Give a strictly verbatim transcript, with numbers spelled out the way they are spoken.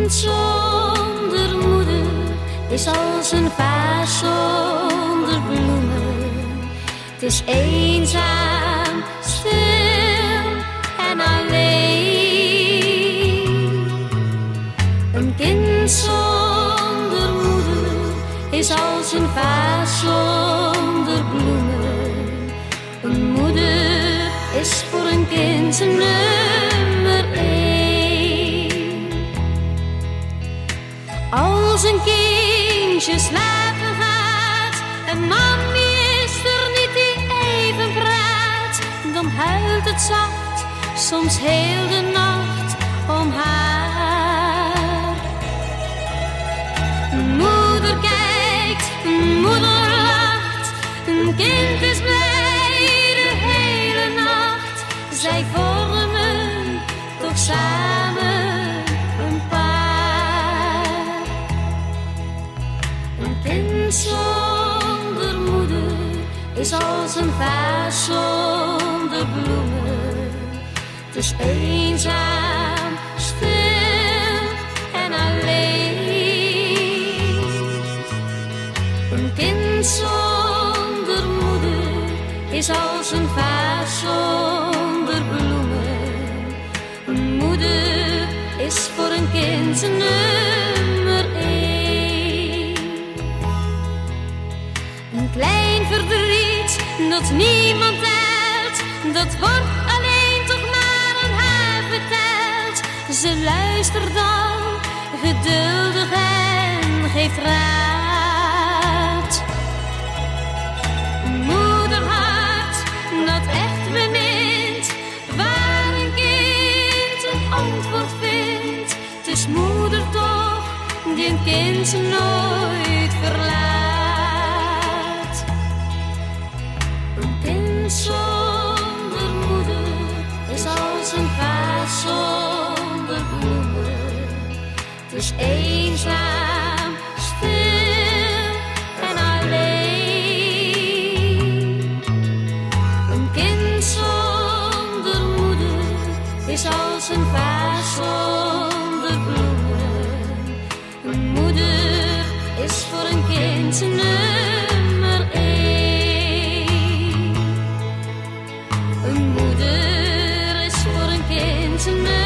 kind zonder moeder is als een vaas zonder bloemen. Het is eenzaam, stil en alleen. Een kind zonder moeder is als een vaas zonder bloemen. Een moeder is voor een kind zijn nummer één. Als een kindje slapen gaat en mami is er niet die even praat, dan huilt het zacht, soms heel de nacht om haar. Moeder kijkt, moeder lacht, een kind is blij de hele nacht. Zij vormen toch samen een paar. Een kind zonder moeder is als een vaas zonder bloemen. Het is eenzaam, stil en alleen. Een kind zonder moeder is als een vaas zonder bloemen. Een moeder is voor een kind zijn nummer één. Een klein verdriet dat niemand telt, dat wordt alleen toch maar aan haar verteld. Ze luistert dan geduldig en geeft raad. Moederhart dat echt bemint, waar een kind een antwoord vindt. Het is moeder toch die een kind nooit verlaat. Een kind zonder moeder is als een vaas zonder bloemen. Het is eenzaam, stil en alleen. Een kind zonder moeder is als een vaas zonder bloemen. Een moeder is voor een kind zijn nummer één. Een moeder is voor een kind zijn nummer één.